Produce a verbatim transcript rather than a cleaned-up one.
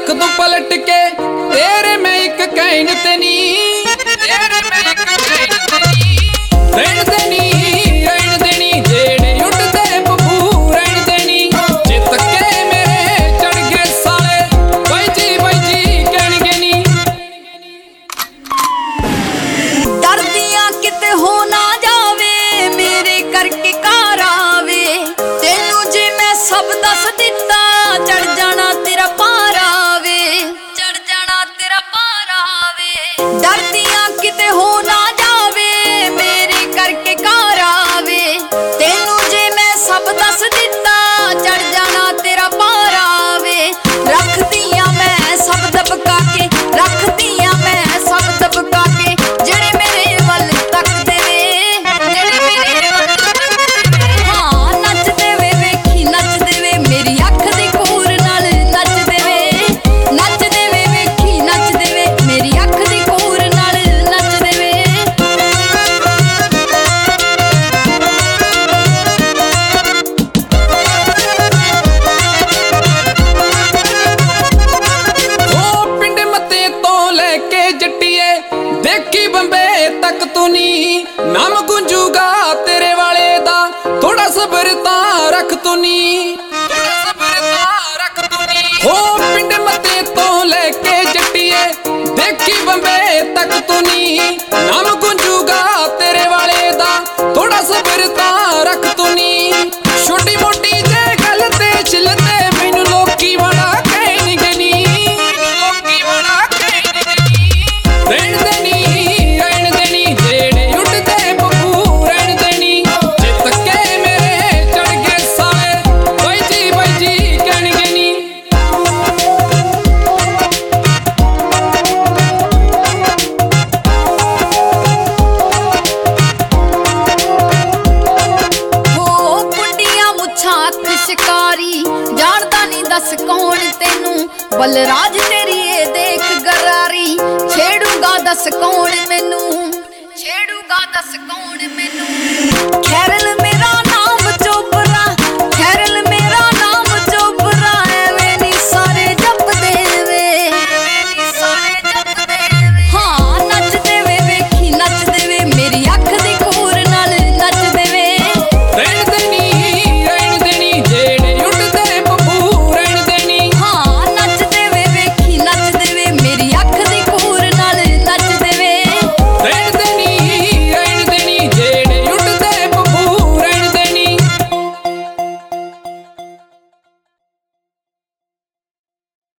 रख दूं पलट के तेरे मैं एक कैन तेनी, तेरे मैं एक कैन तेनी। रहन देनी रहन देनी जेड़े उठदे बबू रहन देनी। जे तक्के मेरे चढ़ गए साले बाई जी बाई जी कहणगे नी। डरदियां किते हो ना जावे मेरे करके घर आवे। तेनू जे मैं सब दस दिता चढ़ जाना तेरा पार आवे, चढ़ जाना तेरा पार आवे। डरदियां किते हो ना जावे मेरे करके घर आवे। तेनू जे मैं सब दस दिता चढ़ जाना तेरा पार आवे। रख दियां मैं सब दबका के, रख दियां मैं सब दबका के जेड़े मेरे वल तकदे वे, जेड़े मेरे वल तकदे वे। हाँ नचदे वे वेखी नचदे वे मेरी अख दी कूर नाल नचदे वे, नचदे वे वेखी नचदे वे मेरी अख दी कूर नाल नचदे वे। ओ पिंड मते तो लेके जट्टिए देखी बंबे तक तू नी। नाम गुंजूगा तेरे वाले दा थोड़ा सबर तां रख तू नी, थोड़ा सबर तां रख तू नी। ओ पिंड मते तो लेके जट्टिए देखी बंबे तक तू नी। नाम गुंजूगा तेरे वाले दा थोड़ा सबर तां रख तू नी। छोटी मोटी जे गल ते छिलते मैनू लोकी बड़ा कहणगे नी, लोकी बड़ा कहणगे नी। रहन देनी रहन देनी जेड़े उठदे बबू रहन देनी। जे तक्के मेरे चढ़ गए साले बाई जी बाई जी कहणगे नी। हो कुंडियां मुछां अख शिकारी जानदा नी दस कौन तेनू। बलराज तेरी ए देख गरारी छेड़ूगा दस कौन मैनू, छेड़ूगा दस कौन मैनू। खैर